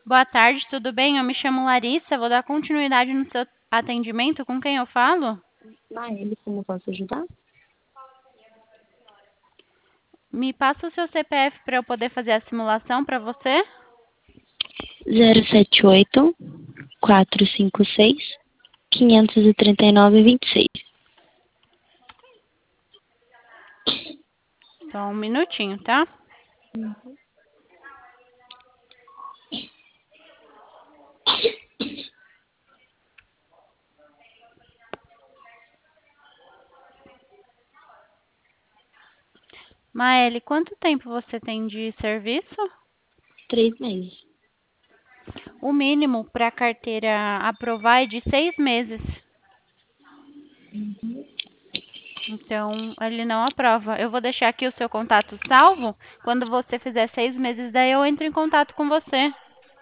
Boa tarde, tudo bem? Eu me chamo Larissa, vou dar continuidade no seu atendimento. Com quem eu falo? Maele, como posso ajudar? Me passa o seu CPF para eu poder fazer a simulação para você. 078-456-539-26. Só um minutinho, tá? Maele, quanto tempo você tem de serviço? 3 meses. O mínimo para a carteira aprovar é de 6 meses. Então, ele não aprova. Eu vou deixar aqui o seu contato salvo. Quando você fizer 6 meses, daí eu entro em contato com você.